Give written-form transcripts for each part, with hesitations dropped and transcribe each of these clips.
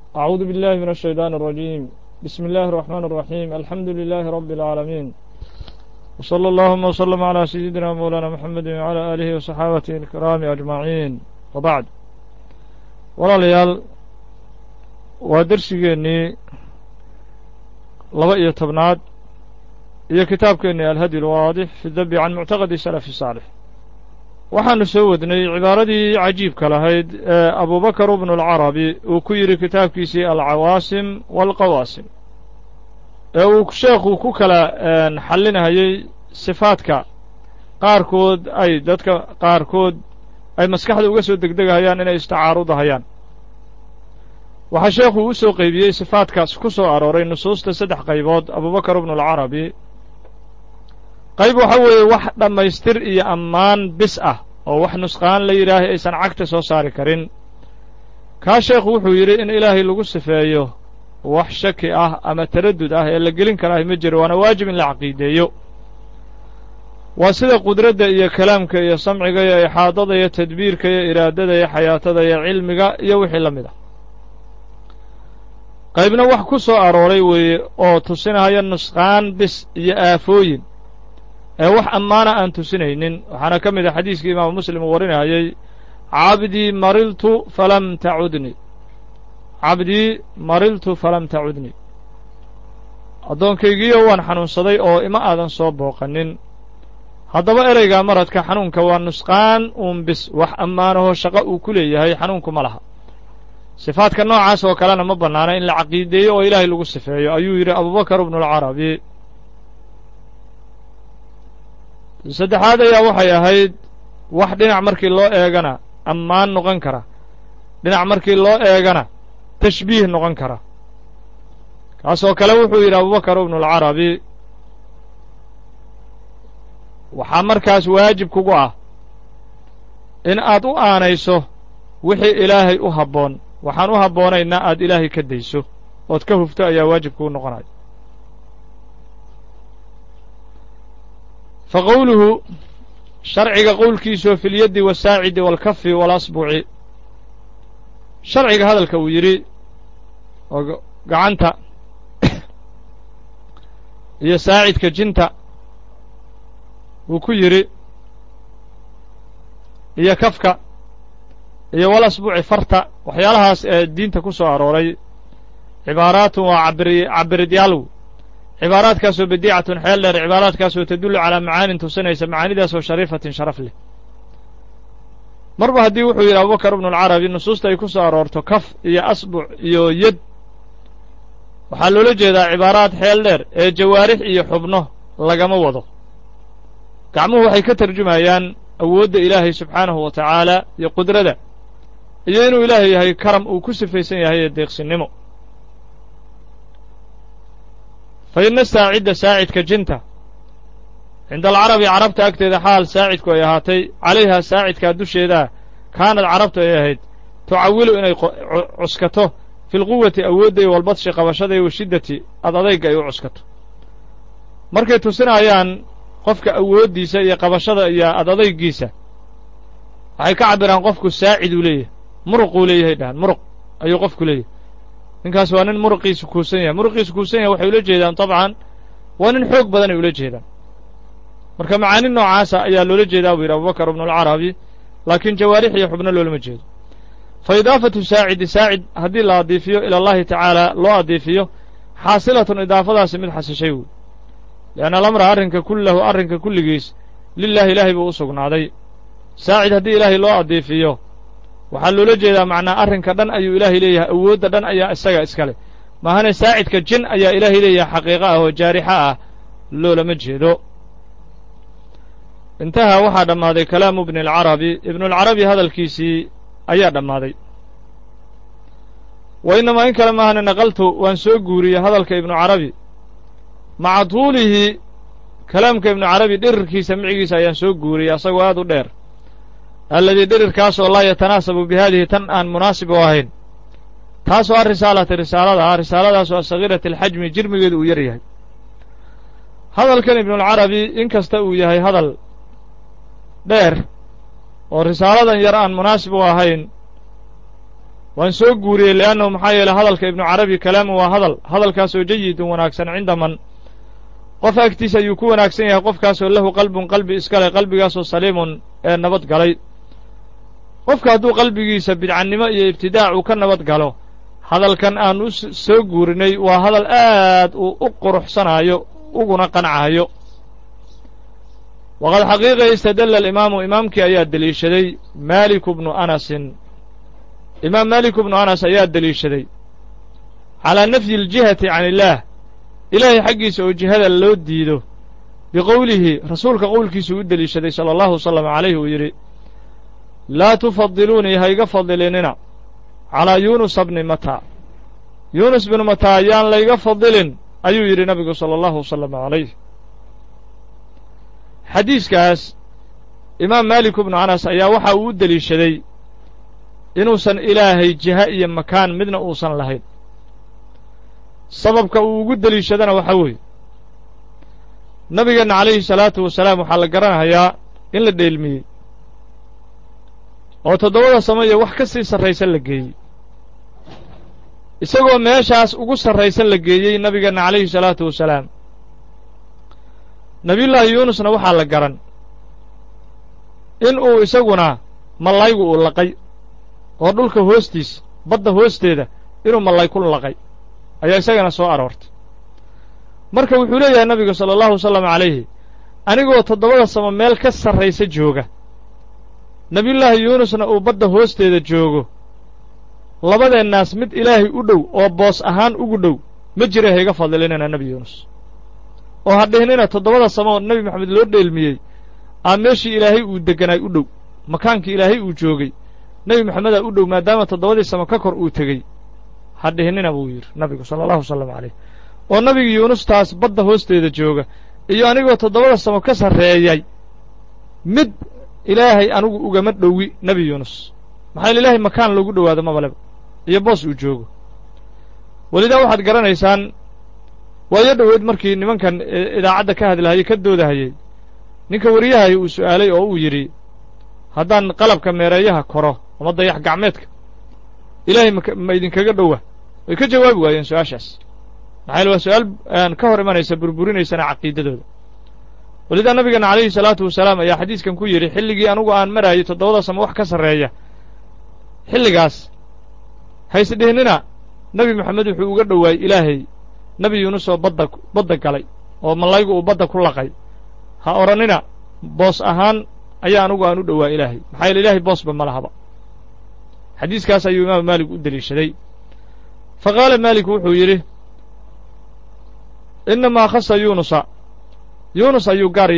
أعوذ بالله من الشيطان الرجيم بسم الله الرحمن الرحيم الحمد لله رب العالمين وصلى اللهم وسلم على سيدنا مولانا محمد وعلى آله وصحابته الكرام أجمعين وبعد walaalyaal waa dersigeennii 12 iyo kitaabkeennii alhadi alwaadix fi dabi can muctaqadi salafi saalix waxaanu soo wadnay cibaaradii cajiibka lahayd ee abubakar ibnu alcarabi uu ku yidhi kitaabkiisii alcawaasim waalqawaasim ee uu sheekhu ku kala xallinahayey sifaadka qaarkood ay dadka qaarkood ay maskaxda uga soo degdegahayaan inay istacaarudahayaan waxaa sheekhu u soo qaybiyey sifaadkaas ku soo arooray nusuusta 3 qaybood abubakar ibnu alcarabi qayb waxa weeye wax dhammaystir iyo ammaan bis ah oo wax nusqaan la yidhaahay aysan cagta soo saari karin kaa sheekhu wuxuu yidhi in ilaahay lagu sifeeyo wax shaki ah ama taraddud ah ee la gelin karaahay ma jiro waana waajib in la caqiideeyo waa sida qudradda iyo kalaamka iyo samciga iyo ixaadada iyo tadbiirka iyo iraadada iyo xayaatada iyo cilmiga iyo wixii la mid ah qaybna wax ku soo arooray weeye oo tusinahaya nusqaan bis iyo aafooyin ee wax ammaana aan tusinaynin waxaana ka mid ah xadiiskii imaamu muslim uu warinayay cabdii mariltu falam tacudnii addoonkaygiiyo waan xanuunsaday oo ima aadan soo booqanin haddaba ereygaa maradka xanuunka waa nusqaan uun bis wax ammaanahoo shaqo uu ku leeyahay xanuunku ma laha sifaadka noocaas oo kalena ma bannaana in la caqiideeyo oo ilaahay lagu sifeeyo ayuu yidhi abubakar ibnu alcarabi saddexaad ayaa waxay ahayd wax dhinac markii loo eegana ammaan noqon kara dhinac markii loo eegana tashbiih noqon kara kaasoo kale wuxuu yidhi abubakar ibnu alcarabi waxaa markaas waajib kugu ah in aad u aanayso wixii ilaahay u habboon waxaan u habboonaynaa aad ilaahay ka dayso ood ka hufto ayaa waajib kugu noqonaya fa qowluhu sharciga qowlkiisoo fi lyaddi wasaacidi waalkafi waalasbuci sharciga hadalka uu yidhi oo gacanta iyo saacidka jinta uu ku yidhi iyo kafka iyo walasbuci farta waxyaalahaas ee diinta ku soo arooray cibaaraatun waa cabiridyaalow cibaaraadkaasoo badiicatun xeel dheer cibaaraadkaasoo tadullu calaa macaanin tusinaysa macaanidaasoo shariifatin sharaf leh marba haddii wuxuu yidhi abubakar ibnu alcarabi nusuusta ay ku soo aroorto kaf iyo asbuc iyo yad waxaa loola jeedaa cibaaraad xeel dheer ee jawaarix iyo xubno lagama wado gacmuhu waxay ka tarjumayaan awoodda ilaahay subxaanahu wa tacaala iyo qudrada iyo inuu ilaahay yahay karam uu ku sifaysan yahay ee deeqsinnimo fa inna saacidda saacidka jinta cinda alcarabi carabta agteeda xaal saacidku ay ahaatay calayhaa saacidkaa dusheedaa kaanad carabtu ay ahayd tucawilu inay cuskato fi lquwati awoodda iyo walbadshi qabashada iyo washiddati adayga ay u cuskato markay tusinayaan qofka awooddiisa iyo qabashada iyo adadaygiisa waxay ka cabbiraan qofku saaciduu leeyahay muruquu leeyahay dhahan muruq ayuu qofku leeyahay ninkaas waa nin muruqiisu kuusan yahay muruqiisu kuusan yahay waxay ula jeedaan dabcan waa nin xoog badan ay ula jeedaan marka macaani noocaasa ayaa loola jeedaa buu yidhi abubakar ibnu alcarabi laakiin jawaarix iyo xubno loolama jeedo fa idaafatu saacidi saacid haddii la adiifiyo ila allahi tacaala loo adiifiyo xaasilatun idaafadaasi mid xasishay wey lianna alamra arrinka kullahu arrinka kulligiis lilaahi ilaahay buu u sugnaaday saacid haddii ilaahay loo adiifiyo waxaa loola jeedaa macnaa arrinka dhan ayuu ilaahay leeyahay awoodda dhan ayaa isaga iska leh maahane saacidka jin ayaa ilaahay leeyahay xaqiiqo ah oo jaarixa ah loolama jeedo intahaa waxaa dhammaaday kalaamu ibni alcarabi ibnualcarabi hadalkiisii ayaa dhammaaday wa innamaa in kale maahane naqaltu waan soo guuriyey hadalka ibnu carabi maca tuulihi kalaamka ibnu carabi dhirirkiisa micigiisa ayaan soo guuriyey asagoo aad u dheer alladii dhirirkaasoo laa yatanaasabu bi haadihi tan aan munaasib u ahayn taasoo arrisaalati risaalada ah risaaladaasoo asagiirati alxajmi jirmigeedu uu yar yahay hadalkan ibnualcarabi in kasta uu yahay hadal dheer oo risaaladan yar aan munaasib u ahayn waan soo guuriyey li'annahu maxaa yeeley hadalka ibnu carabi kalaamu waa hadalkaasoo jayidun wanaagsan cinda man qof agtiisa ayuu ku wanaagsan yahay qofkaasoo lahu qalbun qalbi iska leh qalbigaasoo saliimun ee nabad galay qofka hadduu qalbigiisa bidcannimo iyo ibtidaac uu ka nabad galo hadalkan aan u soo guurinay waa hadal aad uu u quruxsanaayo uguna qancahayo waqad xaqiiqa istadalla alimaamu imaamkii ayaa deliishaday maaliku bnu anasin imaam maaliku bnu anas ayaa deliishaday calaa nafyi aljihati can illaah ilaahay xaggiisa oo jihada loo diido biqowlihi rasuulka qowlkiisuu u deliishaday sala allahu wasalam calayhi uu yidhi laa tufadiluunii ha iga fadilinina calaa yuunusa bni mataa yuunus binu mataa yaan layga fadilin ayuu yidhi nabigu sala allahu wasalam calayh xadiiskaas imaam maaliku bnu anas ayaa waxa uu u deliishaday inuusan ilaahay jiha iyo makaan midna uusan lahayn sababka uu ugu deliishadana waxaa weeye nabigeenna calayhi salaatu wasalaam waxaa la garanayaa in la dheelmiyey oo toddobada samo iyo wax ka sii sarraysan la geeyey isagoo meeshaas ugu sarraysan la geeyey nabigeenna calayhi salaatu wasalaam nebiyullaahi yuunusna waxaa la garan in uu isaguna mallaygu uu laqay oo dhulka hoostiisa badda hoosteeda inuu mallay ku laqay ayaa isagana soo aroortay marka wuxuu leeyahay nabigu sala allahu wasalam calayhi anigoo toddobada samo meel ka sarraysa jooga nebiyullaahi yuunusna uu badda hoosteeda joogo labadeennaas mid ilaahay u dhow oo boos ahaan ugu dhow ma jira hayga fadilinina nebi yuunus oo ha dhihnina toddobada samoo nebi moxamed loo dheelmiyey aa meeshii ilaahay uu degganaay u dhow makaankii ilaahay uu joogay nebi moxamedaa u dhow maadaama toddobadii samo ka kor uu tegey ha dhihnina buu yidhi nabigu sala allahu wasalam calayh oo nabiga yuunustaas badda hoosteeda jooga iyo anigoo toddobada samo ka sarreeyay mid ilaahay anigu ugama dhowi nebi yuunus maxaa yeele ilaahay makaan loogu dhowaado mabaleba iyo boos uu joogo welidaa waxaad garanaysaan waayo dhoweyd markii nimankan idaacadda ka hadlahayey ka doodahayey ninka wariyahay uu su'aalay oo uu yidhi haddaan qalabka meereeyaha koro ama dayax gacmeedka ilaahay ma idinkaga dhowa way ka jawaabi waayeen su-aashaas maxaa yeele waa su-aal ka hor imanaysa burburinaysana caqiidadooda welidaa nabigeenna calayhi salaatu wasalaam ayaa xadiiskan ku yidhi xilligii anugu aan maraayey toddobada samo wax ka sarreeya xilligaas haysdhihnina nebi moxamed wuxuu uga dhowaayey ilaahay nebi yuunus oo badda galay oo mallaygu uu badda ku laqay ha odhannina boos ahaan ayaa anugu aan u dhowaa ilaahay maxaa yeele ilaahay boosba ma lahaba xadiiskaas ayuu imaamu maalik u deliishaday fa qaala maaliku wuxuu yidhi innamaa khasa yuunus ayuu gaar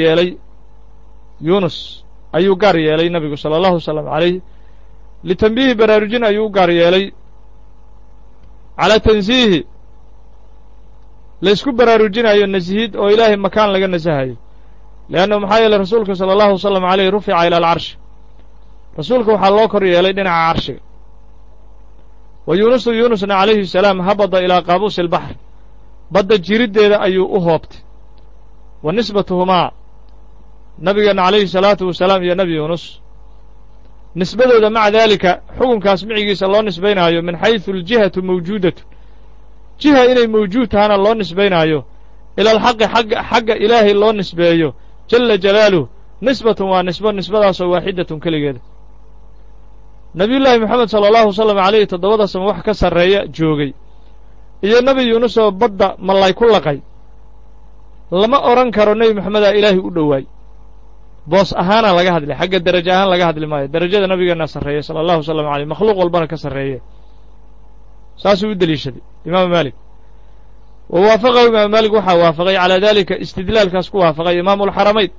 yeelay nabigu sala allahu wasalam calayh litanbiihi baraarujin ayuu u gaar yeelay calaa tansiihi laysku baraarujinayo nasihid oo ilaahay makaan laga nasahayo li'annahu maxaa yeeley rasuulka sala allahu wasalam calayh rufica ila alcarshi rasuulka waxaa loo kor yeelay dhinaca carshiga wa yuunusna calayhi salaam habada ilaa qaabuusi albaxr badda jiriddeeda ayuu u hoobtay wa nisbatuhumaa nabigeenna calayhi salaatu wasalaam iyo nebi yuunus nisbadooda maca daalika xukunkaas micigiisa loo nisbaynaayo min xaysu aljihatu mawjuudatun jiha inay mawjuud tahana loo nisbaynaayo ila alxaqi xagga ilaahay loo nisbeeyo jalla jalaaluh nisbatun waa nisbadaasoo waaxidatun keligeeda nebiyullaahi moxamed sala allahu wasalam calayhi toddobada samo wax ka sarreeya joogay iyo nebi yuunus oo badda mallay ku laqay lama odhan karo nebi moxamedaa ilaahay u dhowaay boos ahaana laga hadlay xagga derajo ahaan laga hadli maayo derajada nabigeenna sarreeye sala allahu wasalam calayh makhluuq walbana ka sarreeye saasuu u deliishaday imaamu maalik wa waafaqahu imaamu maalik waxaa waafaqay calaa daalika istidlaalkaas ku waafaqay imaamulxaramayn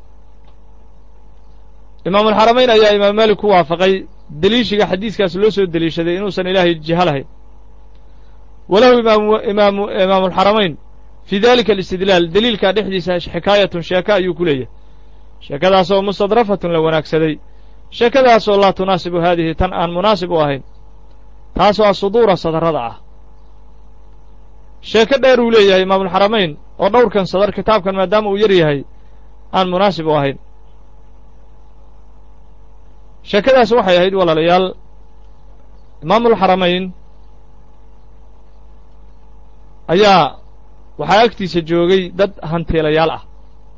ayaa imaamu maalik ku waafaqay deliishiga xadiiskaas loo soo deliishaday inuusan ilaahay jiha lahayn walahu imaamulxaramayn fii dalika alistidlaal deliilkaa dhexdiisa xikaayatun sheeka ayuu ku leeyahay sheekadaasoo mustadrafatun la wanaagsaday sheekadaasoo laa tunaasibu haadihi tan aan munaasib u ahayn taasoo asuduura sadarrada ah sheeko dheer uu leeyahay imaamulxaramayn oo dhowrkan sadar kitaabkan maadaama uu yar yahay aan munaasib u ahayn sheekadaas waxay ahayd walaalayaal imaamulxaramayn ayaa waxaa agtiisa joogay dad hantiilayaal ah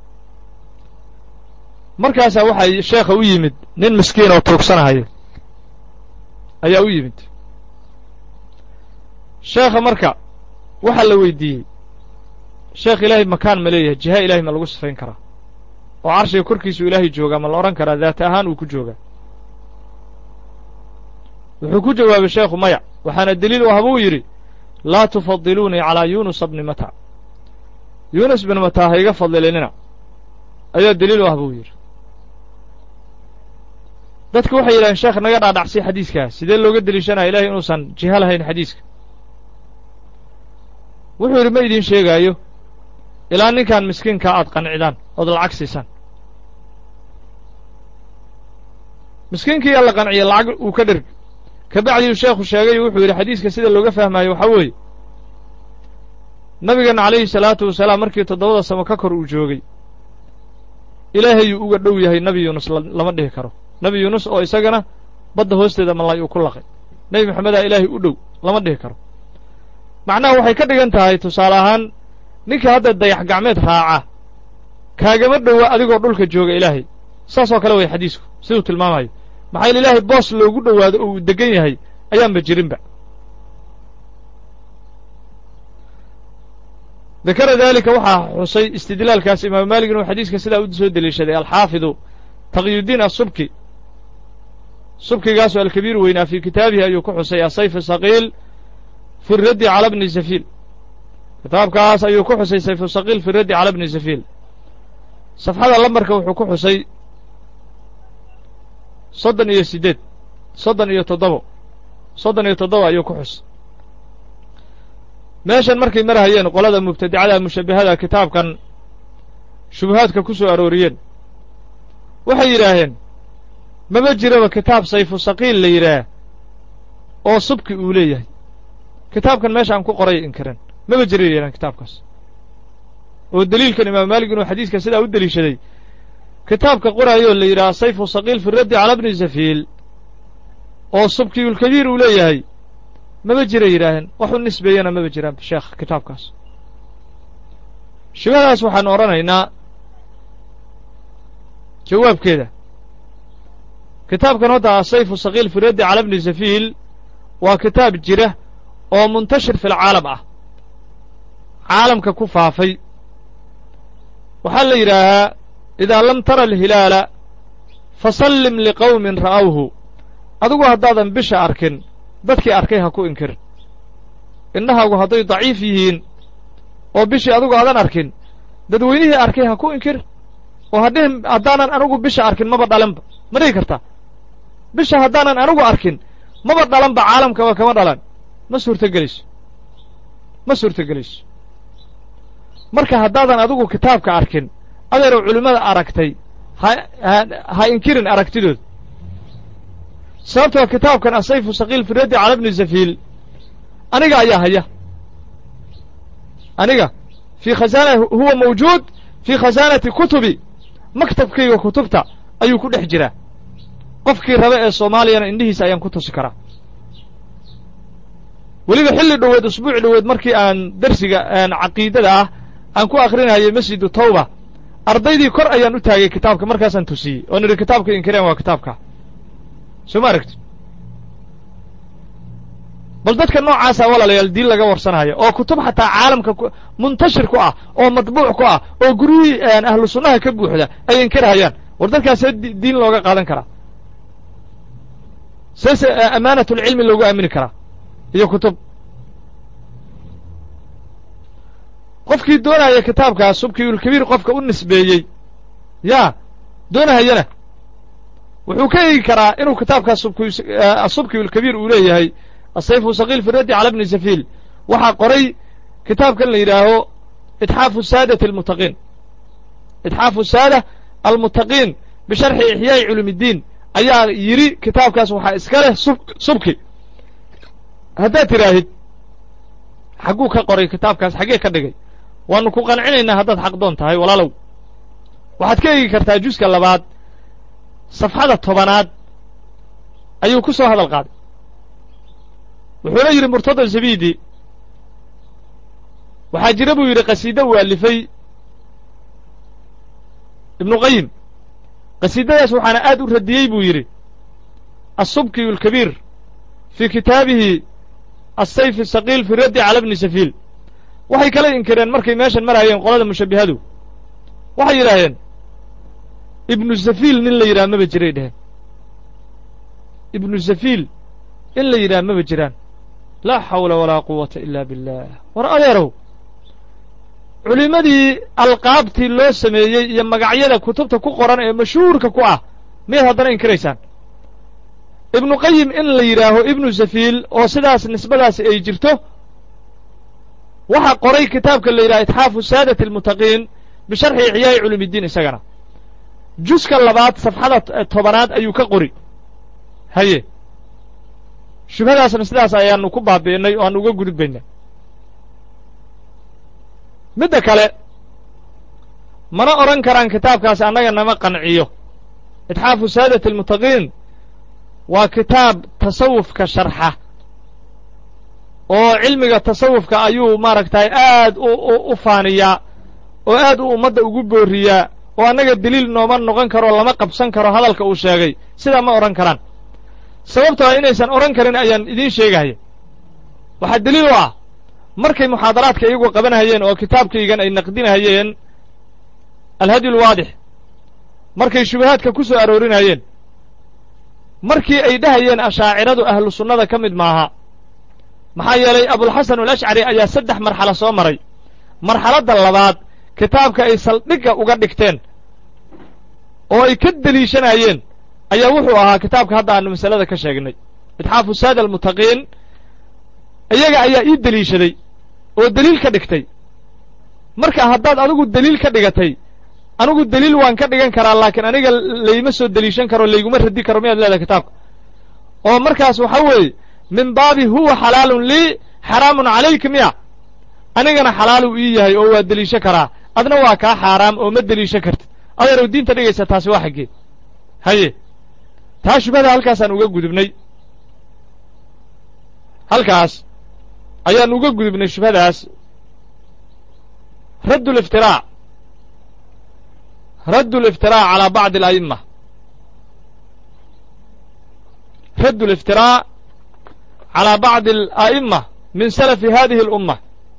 markaasaa waxay sheekha u yimid nin miskiin oo tuugsanahaya ayaa u yimid sheekha marka waxaa la weydiiyey sheekh ilaahay makaan ma leeyahay jiha ilaahay ma lagu sifayn karaa oo carshiga korkiisuu ilaahay joogaa ma la odhan karaa daata ahaan uu ku joogaa wuxuu ku jawaabay sheekhu maya waxaana deliil u ah buu yidhi laa tufadiluunii calaa yuunusa bni mata yuunus bni mataa ha iga fadlilinina ayaa deliil u ah buu yidhi dadku waxay yidhahdeen sheekh naga dhaadhacsay xadiiskaa sidee looga deliishanaya ilahay inuusan jiha lahayn xadiiska wuxuu yidhi ma idiin sheegaayo ilaa ninkan miskiinkaa aad qancidaan ood lacag siisaan miskiinkii yaa la qanciye lacag uu ka dherg ka bacdiu sheekhu sheegay wuxuu yidhi xadiiska sida looga fahmaayo waxaa weeye nabigeenna calayhi salaatu wasalaam markii 7 samo ka kor uu joogay ilaahayuu uga dhow yahay nebi yuunus lama dhihi karo nebi yuunus oo isagana badda hoosteeda malay uu ku laqay nebi maxamedaa ilaahay u dhow lama dhihi karo macnaha waxay ka dhigan tahay tusaale ahaan ninka hadda dayax gacmeed raaca kaagama dhowa adigoo dhulka jooga ilaahay saasoo kale way xadiisku siduu tilmaamayo maxaa yeele ilaahay boos loogu dhowaado oo uu deggan yahay ayaanba jirinba dakara daalika waxaa xusay istidlaalkaas imaamu maalik inuu xadiiska sidaa u soo deliishaday alxaafidu taqiyudiin asubki subkigaasoo alkabiir weynaa fii kitaabihi ayuu ku xusay asayf saqiil fi raddi cala bni safiil kitaabkaas ayuu ku xusay sayfu saqiil fi raddi cala bni safiil safxada lambarka wuxuu ku xusay 38 37 ayuu ku xusay meeshan markay marahayeen qolada mubtadicada mushabbihada kitaabkan shubuhaadka ku soo arooriyeen waxay yidhaaheen maba jiraba kitaab sayfu saqiil la yidhaah oo subki uu leeyahay kitaabkan meesha aan ku qoray inkiran maba jira yeelan kitaabkaas oo deliilkan imaam maalik inuu xadiiska sidaa u deliishaday kitaabka qoraayoo la yidhaha sayfu saqiil fi raddi cala bni safiil oo subkiyulkabiir uu leeyahay maba jira yidhaaheen wax u nisbeeyana maba jiraan sheekh kitaabkaas shubahadaas waxaanu odhanaynaa jawaabkeeda kitaabkan hadda asayfu saqiil fi raddi cala bni safiil waa kitaab jira oo muntashir fi lcaalam ah caalamka ku faafay waxaa la yidhaahaa idaa lam tara alhilaala fasallim liqowmin ra'awhu adigu haddaadan bisha arkin dadkii arkay ha ku inkirin indhahaagu hadday daciif yihiin oo bishii adigu aadan arkin dadweynihii arkay ha ku inkirin oo haddaanan anigu bisha arkin maba dhalanba ma dhihi kartaa bisha haddaanan anigu arkin maba dhalanba caalamkaba kama dhalan ma suurtogelayso marka haddaadan adigu kitaabka arkin adeerow culimmada aragtay ha inkirin aragtidooda sababtoo kitaabkan asayfu saqiil fi raddi cala bni safiil aniga ayaa haya aniga fii huwa mawjuud fii khasaanati kutubi maktabkayga kutubta ayuu ku dhex jiraa qofkii raba ee soomaaliyana indhihiisa ayaan ku tusi karaa weliba xilli dhoweed usbuuc dhoweed markii aan darsiga caqiidada ah aan ku akrinayay masjidu tawba ardaydii kor ayaan u taagay kitaabka markaasaan tusiyey oo nidhi kitaabka inkireen waa kitaabka soo ma aragti bal dadka noocaasa walaalayaal diin laga warsanaya oo kutub xataa caalamka muntashir ku ah oo matbuuc ku ah oo guryihii ahlu sunnaha ka buuxda ay inkirhayaan war dadkaasee diin looga qaadan karaa seese amaanatulcilmi loogu aamini karaa iyo kutub qofkii doonaya kitaabkaas subkiyulkabiir qofka u nisbeeyey yaa doonahayana wuxuu ka eegi karaa inuu kitaabkaas asubkiyulkabiir uu leeyahay asayfu saqiil fi raddi cala bni safiil waxaa qoray kitaabkan la yidhaaho itxaafu saadati almuttaqiin itxaafu saada almuttaqiin bisharxi ixyaa'i culumiddiin ayaa yidhi kitaabkaas waxaa iska leh subki haddaad tidhaahid xagguu ka qoray kitaabkaas xaggee ka dhigay waannu ku qancinaynaa haddaad xaqdoon tahay walaalow waxaad ka eegi kartaa juska 2 safxada 10 ayuu ku soo hadal qaaday wuxuuna yidhi murtada zabidi waxaa jira buu yidhi qasiido uu alifay ibnu qayim qasiidadaas waxaana aad u radiyey buu yidhi الsubkiyu الkabiir fii kitaabihi الsayf الsaqiil fi raddi cala bni safiil waxay kala inkireen markay meeshan maraayeen qolada mushabbihadu waxay yidhaaheen ibnu safiil nin la yidhaha maba jiray dheheen ibnu safiil in la yidhaha maba jiraan laa xawla walaa quwata ila billah war adeerow culimmadii alqaabtii loo sameeyey iyo magacyada kutubta ku qoran ee mashhuurka ku ah miyaad haddana inkiraysaan ibnu qayim in la yidhaaho ibnu safiil oo sidaas nisbadaasi ay jirto waxaa qoray kitaabka la yidhaha itxaafu saadati almuttaqiin bisharxi ixyaa'i culuumiddiin isagana juska labaad safxada 10aad ayuu ka qori haye shubhadaasna sidaas ayaannu ku baabi'innay oo aanu uga gudubbaynaa midda kale mana odhan karaan kitaabkaasi annaga nama qanciyo itxaafu saadati almuttaqiin waa kitaab tasawufka sharxa oo cilmiga tasawufka ayuu maaragtay aad u faaniyaa oo aad u ummadda ugu booriyaa oo annaga deliil nooma noqon karo lama qabsan karo hadalka uu sheegay sidaa ma odhan karaan sababtoo ah inaysan odhan karin ayaan idiin sheegahaya waxaa deliil u ah markay muxaadaraadka iyagu qabanahayeen oo kitaabkaygan ay naqdinahayeen alhadyu alwaadix markay shubahaadka ku soo aroorinayeen markii ay dhahayeen ashaaciradu ahlu sunnada ka mid maaha maxaa yeelay abulxasan alashcari ayaa 3 marxalo soo maray marxaladda labaad kitaabka ay saldhigga uga dhigteen oo ay ka deliishanayeen ayaa wuxuu ahaa kitaabka hadda aanu masalada ka sheegnay itxaafu saada almuttaqiin iyaga ayaa ii deliishaday oo deliil ka dhigtay marka haddaad adigu deliil ka dhigatay anigu deliil waan ka dhigan karaa laakiin aniga layma soo deliishan karo layguma radi karo miyaad leedahay kitaabka oo markaas waxaa weeye min baabi huwa xalaalun lii xaraamun calayka miya anigana xalaaluu ii yahay oo waa deliisho karaa adna waa kaa xaaraam oo ma deliisho kartid adeerow diinta dhigaysa taasi waa xaggee haye taa shubhada halkaasaan uga gudubnay halkaas ayaan uga gudubnay shubhadaas radd اlاftirاع calى bacضi الأئمة radd اlاftirاع calى bacضi الأئمة min salafi hadihi الأمة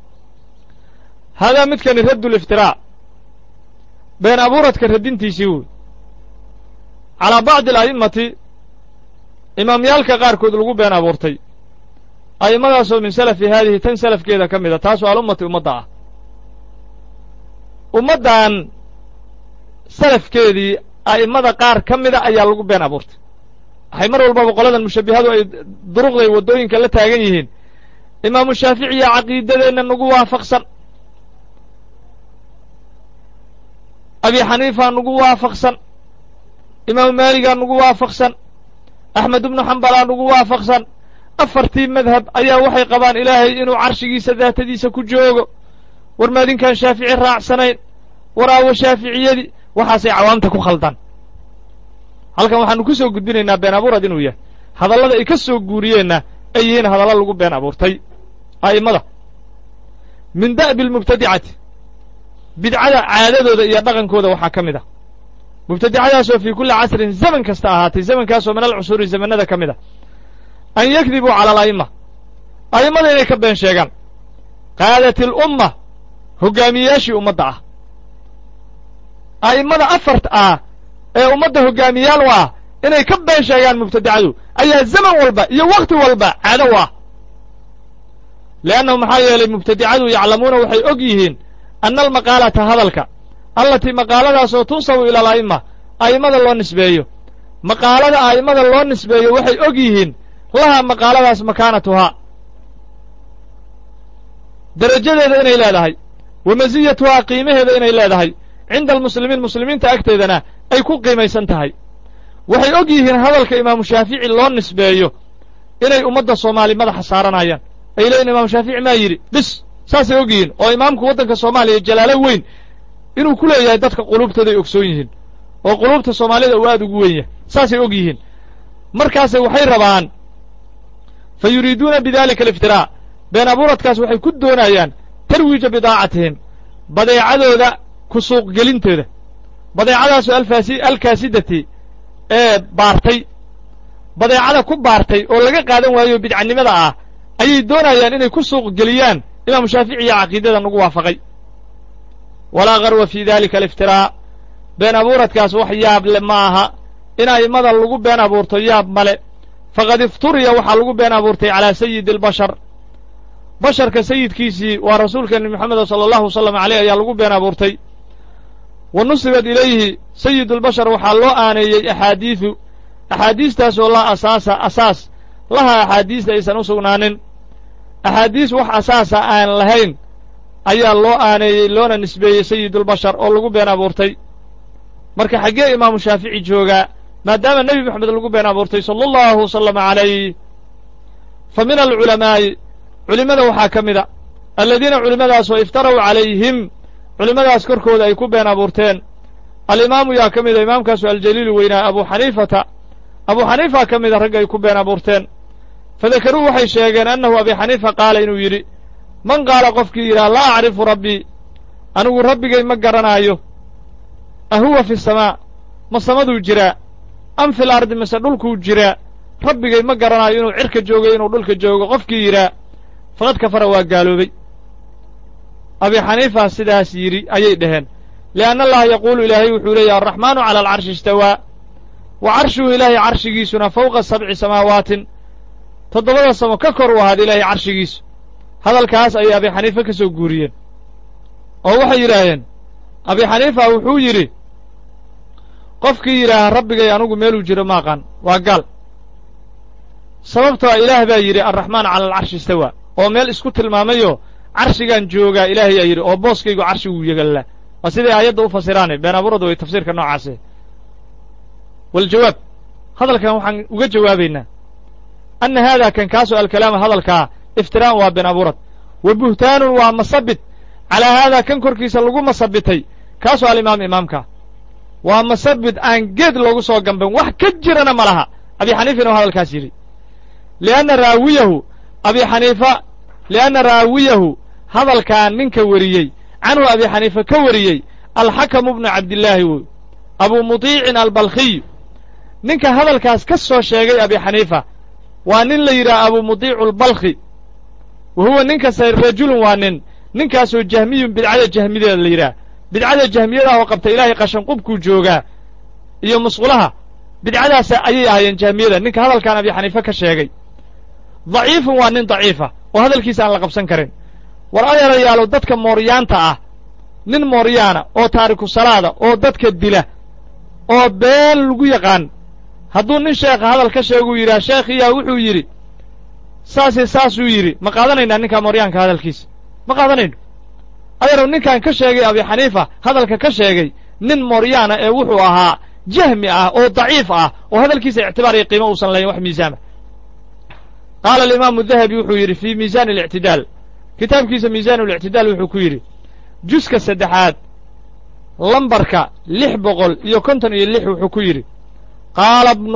hadaa midkani radd اlاftirاع been abuuradka radintiisii wey calىa bacضi الأئimati imaamyaalka qaarkood lagu been abuurtay a'immadaasoo min salafi haadihi tan salafkeeda ka mida taasoo alummati ummadda ah ummaddan salafkeedii a'immada qaar ka mida ayaa lagu been abuurtay waxay mar walbaba qoladan mushabbihadu ay duruqday waddooyinka la taagan yihiin imaamu shaaficiya caqiidadeenna nagu waafaqsan abi xaniifa nagu waafaqsan imaamu maaligaa nagu waafaqsan axmed ibnu xambalaa nagu waafaqsan afartii madhab ayaa waxay qabaan ilaahay inuu carshigiisa daatadiisa ku joogo war maadinkaan shaafici raacsanayn war aawo shaaficiyadii waxaasay cawaamta ku khaldaan halkan waxaanu ku soo gudbinaynaa been abuurad inuu yahay hadallada ay ka soo guuriyeenna ay yihiin hadallo lagu been abuurtay a'immada min da'bi almubtadicati bidcada caadadooda iyo dhaqankooda waxaa ka mid ah mubtadicadaasoo fii kulli casrin zaman kasta ahaatay zamankaasoo min alcusuuri zamannada ka mid a an yakdibuu cala ala'imma a'immada inay ka been sheegaan qaadati alumma hoggaamiyeyaashii ummadda ah a'immada afarta ah ee ummadda hoggaamiyaal u ah inay ka been sheegaan mubtadicadu ayaa zaman walba iyo wakhti walba caado u ah li'annahu maxaa yeelay mubtadicadu yaclamuuna waxay og yihiin anna almaqaalata hadalka allatii maqaaladaasoo tunsabu ila ala'imma a'immada loo nisbeeyo maqaalada a'immada loo nisbeeyo waxay og yihiin lahaa maqaaladaas makaanatuhaa darajadeeda inay leedahay wa masiyatuhaa qiimaheeda inay leedahay cinda almuslimiin muslimiinta agteedana ay ku qiimaysan tahay waxay og yihiin hadalka imaamu shaafici loo nisbeeyo inay ummadda soomaali madaxa saaranayaan ay leeyiin imaamu shaafici maa yidhi bis saasay og yihiin oo imaamku waddanka soomaaliya jalaalo weyn inuu ku leeyahay dadka quluubtooday ogsoon yihiin oo quluubta soomaalida uu aad ugu weyn yahay saasay og yihiin markaasay waxay rabaan fa yuriiduuna bidalika aliftiraac been abuuradkaas waxay ku doonayaan tarwiija bidaacatihim badeecadooda ku suuq gelintooda badeecadaasoo alkaasidati ee baartay badeecada ku baartay oo laga qaadan waayo bidcanimada ah ayay doonayaan inay ku suuq geliyaan imaamu shaafici iyo caqiidada nagu waafaqay walaa garwa fii dalika aliftiraac been abuuradkaas wax yaab le ma aha in a'immada lagu been abuurto yaab male faqad ifturiya waxaa lagu been abuurtay calaa sayidi albashar basharka sayidkiisii waa rasuulkeeni moxameda sala allahu wasalam caleyh ayaa lagu been abuurtay wa nusibat ilayhi sayidulbashar waxaa loo aaneeyey axaadiistaasoo laa asaas laha axaadiista aysan u sugnaanin axaadiis wax asaasa aan lahayn ayaa loo aaneeyey loona nisbeeyey sayidulbashar oo lagu been abuurtay marka xaggee imaamu shaafici joogaa maadaama nebi moxamed lagu been abuurtay sala allahu wasalama calayh fa min alculamaa'i culimmada waxaa ka mida alladiina culimmadaasoo iftaraw calayhim culimmadaas korkooda ay ku been abuurteen alimaamu yaa ka mida imaamkaasu aljaliilu weynaa abu xaniifa ka mida ragga ay ku been abuurteen fadakaruu waxay sheegeen annahu abi xaniifa qaala inuu yidhi man qaala qofkii yidhaha laa acrifu rabbii anigu rabbigay ma garanaayo ahuwa fi samaa ma samaduu jiraa am fil ardi mise dhulkuu jiraa rabbigay ma garanaayo inuu cirka joogo inuu dhulka joogo qofkii yidhaa faqad kafara waa gaaloobay abi xaniifa sidaas yidhi ayay dhaheen lianna allaha yaquulu ilaahay wuxuu leeyahy alraxmaanu cala alcarshi istawaa wa carshuhu ilaahay carshigiisuna fawqa sabci samaawaatin toddobada samo ka kor u ahaad ilaahay carshigiisu hadalkaas ayay abi xaniifa ka soo guuriyeen oo waxay yidhaaheen abi xaniifa wuxuu yidhi qofkii yidhaaha rabbigay anugu meeluu jiro ma aqaan waa gaal sababtoo ilaah baa yidhi alraxmaan cala alcarshi istawaa oo meel isku tilmaamayoo carshigaan joogaa ilaahayaa yidhi oo booskaygu carshiguu yagallaa waa siday aayadda u fasiraane been abuuradu way tafsiirka noocaase waljawaab hadalkan waxaan uga jawaabaynaa anna haadaa kan kaasoo alkalaama hadalkaa iftiraa'un waa been abuurad wa buhtaanun waa masabit calaa haadaa kan korkiisa lagu masabitay kaasoo alimaam imaamka waa masabit aan geed loogu soo gamban wax ka jirana ma laha abi xaniifina oo hadalkaas yidhi lianna raawiyahu hadalkaa ninka wariyey canhu abi xaniifa ka wariyey alxakamu bnu cabdillaahi wey abuu mudiicin albalkhiy ninka hadalkaas ka soo sheegay abi xaniifa waa nin la yidhaha abuu mudiicu albalkhi wa huwa ninkase rajulun waa ninkaasoo jahmiyun bidcada jahmideeda la yidhaha bidcada jahmiyadaah oo qabta ilaahay qashanqubkuu joogaa iyo musqulaha bidcadaas ayay ahaayeen jahmiyada ninka hadalkan abi xaniifa ka sheegay daciifun waa nin daciifa oo hadalkiisa aan la qabsan karin war adeerayaalo dadka mooryaanta ah nin mooryaana oo taariku salaada oo dadka dila oo been lagu yaqaan hadduu nin sheekha hadal ka sheeguu yidhaha sheekhiyaa wuxuu yidhi saasuu yidhi ma qaadanaynaa ninkaa mooryaanka hadalkiisa ma qaadanayno adeerow ninkan ka sheegay abi xaniifa hadalka ka sheegay nin mooryaana ee wuxuu ahaa jahmi ah oo daciif ah oo hadalkiisa ictibaar iyo qiimo uusan lahayn wax miisaama qaala alimaamu dahabi wuxuu yidhi fii miisaan alictidaal kitaabkiisa miisaan ulictidaal wuxuu ku yidhi juska saddexaad lambarka 656 wuxuu ku yidhi qaala ibnu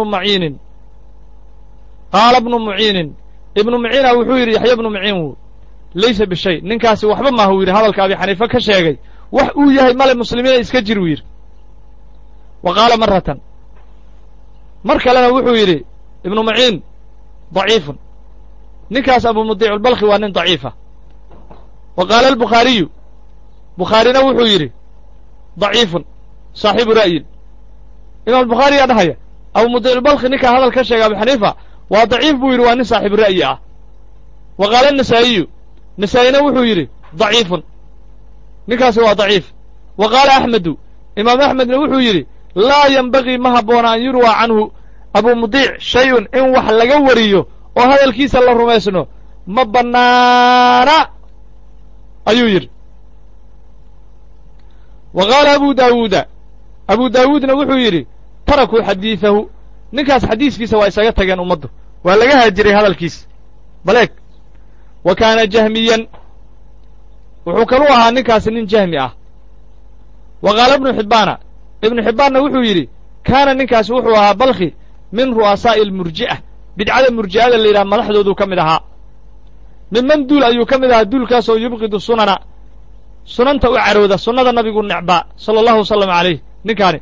muciinin ibnu muciina wuxuu yidhi yaxya ibnu muciin laysa bishay ninkaasi waxba maaha uu yidhi hadalka abi xaniifa ka sheegay wax uu yahay male muslimiina iska jir uu yidhi wa qaala maratan mar kalena wuxuu yidhi ibnu muciin daciifun ninkaas abuu mudiicu albalkhi waa nin daciifa wa qaala albukhaariyu bukhaarina wuxuu yidhi daciifun saaxiibu ra'yin imaam albukhaari yaa dhahaya abuu mudiicu albalkhi ninkaa hadal ka sheegay abi xaniifa waa daciif buu yidhi waa nin saaxiibu ra'yi ah wa qaala anasaa'iyu nasaa'ina wuxuu yidhi daciifun ninkaasi waa daciif wa qaala axmedu imaam axmedna wuxuu yidhi laa yenbagii ma habboona an yurwaa canhu abuu mudiic shay-un in wax laga wariyo oo hadalkiisa la rumaysno ma bannaana ayuu yidhi wa qaala abuu daawuudna wuxuu yidhi tarakuu xadiidahu ninkaas xadiiskiisa waa isaga tageen ummaddu waa laga haajiray hadalkiisa baleeg wa kaana jahmiyan wuxuu kalu ahaa ninkaasi nin jahmi ah wa qaala ibnu xibbaanna wuxuu yidhi kaana ninkaasi wuxuu ahaa balkhi min ru'asaa'i almurji'a bidcada murji'ada la yidhaha madaxdooduu ka mid ahaa minman duul ayuu ka mid ahaa duulkaasoo yubqidu sunana sunanta u carooda sunnada nabigu necbaa sala allahu wasalam calayh ninkaani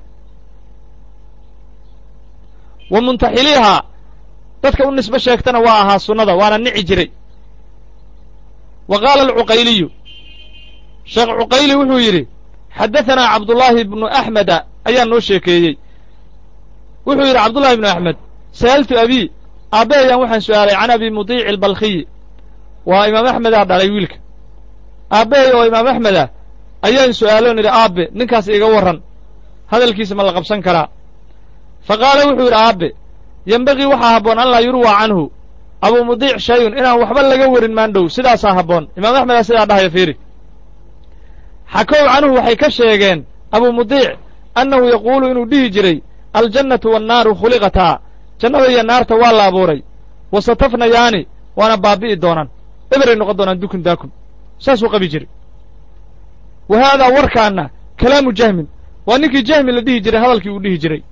wa muntaxiliihaa dadka u nisbe sheegtana waa ahaa sunnada waana nici jiray wa qaala alcuqayliyu sheekh cuqayli wuxuu yidhi xaddahanaa cabdullaahi ibnu axmeda ayaa noo sheekeeyey wuxuu yidhi cabdullahi ibnu axmed sa'altu abii aabbe ayaan waxaan su'aalay can abi mudiici albalkhiyi waa imaam axmedaa dhalay wiilka aabbahay oo imaam axmed ah ayaan su'aaloon idhi aabbe ninkaas iga warran hadalkiisa ma la qabsan karaa fa qaala wuxuu yidhi aabbe yembaqii waxaa habboon an laa yurwaa canhu abuu mudiic shayun inaan waxba laga warin maandhow sidaasaa habboon imaam axmedaa sidaa dhahaya fiiri xakow canhu waxay ka sheegeen abuu mudiic annahu yaquulu inuu dhihi jiray aljannatu waannaaru khuliqataa jannada iyo naarta waa la abuuray wa satafnayaani waana baabi'i doonaan eberay noqon doonaan dukun daakum saasuu qabi jiray wa haadaa warkaanna kalaamu jahmin waa ninkii jahmi la dhihi jiray hadalkii uu dhihi jiray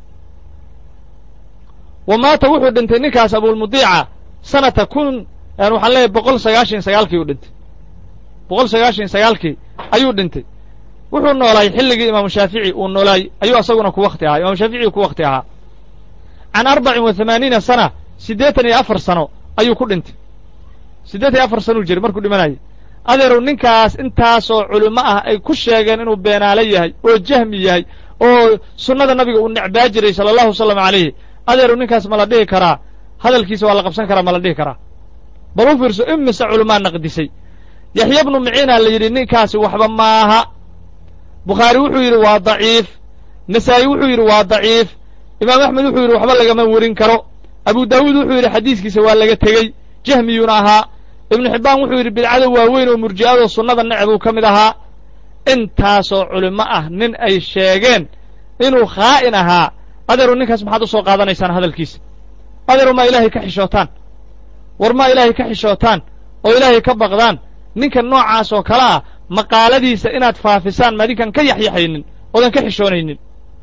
wa maata wuxuu dhintay ninkaas abulmudiica sanata waxaan leeyahay 199 uu dhintay 199 ayuu dhintay wuxuu noolaay xilligii imaamu shaafici uu noolaay ayuu asaguna ku waqti ahaa imaamu shaafici ku waqti ahaa can 84 sana 84 sano ayuu ku dhintay 84 sanuu jiray markuu dhimanayay adeerow ninkaas intaasoo culimo ah ay ku sheegeen inuu beenaale yahay oo jahmi yahay oo sunnada nabiga uu necbaa jiray sala allahu wasalam calayhi adeerow ninkaas ma la dhihi karaa hadalkiisa waa la qabsan karaa ma la dhihi karaa bal u fiirso imise culumaa naqdisay yaxya bnu miciina la yidhi ninkaasi waxba maaha bukhaari wuxuu yidhi waa daciif nasaa'i wuxuu yidhi waa daciif imaam axmed wuxuu yidhi waxba lagama warin karo abu daawuud wuxuu yidhi xadiiskiisa waa laga tegey jahmiyuuna ahaa ibnu xibbaan wuxuu yidhi bidcada waaweyn oo murji'adoo sunnada necb uu ka mid ahaa intaasoo culimo ah nin ay sheegeen inuu khaa'in ahaa adeeru ninkaas maxaad u soo qaadanaysaan hadalkiisa adeeru maa ilaahay ka xishootaan war maa ilaahay ka xishootaan oo ilaahay ka baqdaan ninka noocaas oo kale ah maqaaladiisa inaad faafisaan maadinkan ka yaxyaxaynin oodan ka xishoonaynin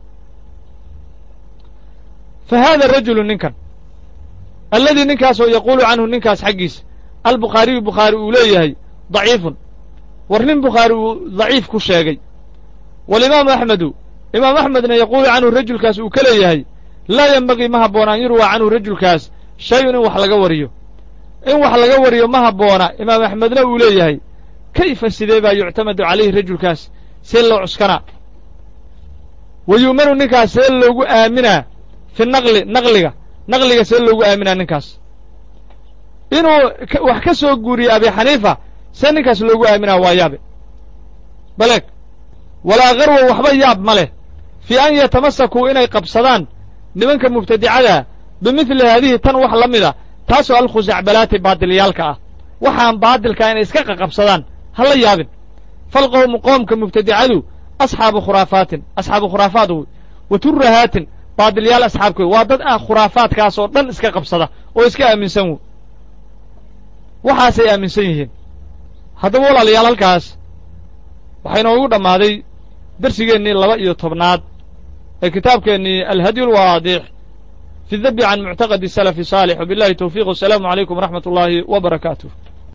fa haada rajulu ninkan alladii ninkaasoo yaquulu canhu ninkaas xaggiisa albukhaariyu bukhaari uu leeyahay daciifun war nin bukhaari uu daciif ku sheegay walimaamu axmedu imaam axmedna yaquulu canhu rajulkaas uu ka leeyahay laa yenbagii ma habboona an yurwaa canhu rajulkaas shayun in wax laga wariyo in wax laga wariyo ma habboona imaam axmedna uu leeyahay kayfa sidee baa yuctamadu calayhi rajulkaas see loo cuskanaa wa yu'manu ninkaas see loogu aaminaa fi naqliga see loogu aaminaa ninkaas inuu wax ka soo guuriyo abi xaniifa see ninkaas loogu aaminaa waa yaabe baleeg walaa garwa waxba yaab ma leh fii an yatamasakuu inay qabsadaan nimanka mubtadicada bimidli haadihi tan wax la mida taasoo alkhusacbalaati baadilyaalka ah waxaan baadilkaa inay iska qaqabsadaan ha la yaabin falqowmu qoomka mubtadicadu asxaabu khuraafaat wey wa turrahaatin baadilyaal asxaabkood waa dad ah khuraafaadkaas oo dhan iska qabsada oo iska aaminsan wey waxaasay aaminsan yihiin haddaba walaalayaal halkaas waxaa inoogu dhammaaday darsigeennii 12 ee kitaabkeennii alhadyu alwaadix fi dabi can muctaqadi salafi saalix wabillahi towfiiq wasalaamu calaykum waraxmat ullaahi wa barakaatuh